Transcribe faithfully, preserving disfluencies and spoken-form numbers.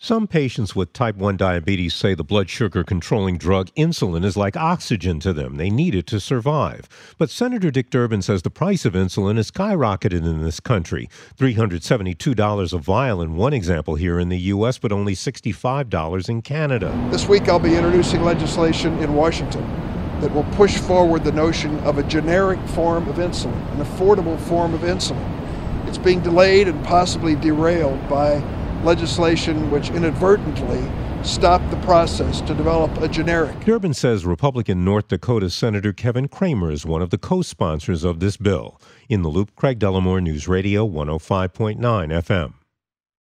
Some patients with type one diabetes say the blood sugar controlling drug insulin is like oxygen to them. They need it to survive. But Senator Dick Durbin says the price of insulin has skyrocketed in this country. three hundred seventy-two dollars a vial in one example here in the U S, but only sixty-five dollars in Canada. This week I'll be introducing legislation in Washington that will push forward the notion of a generic form of insulin, an affordable form of insulin. It's being delayed and possibly derailed by legislation which inadvertently stopped the process to develop a generic. Durbin says Republican North Dakota Senator Kevin Cramer is one of the co-sponsors of this bill. In the Loop, Craig Dellamore, News Radio one oh five point nine F M.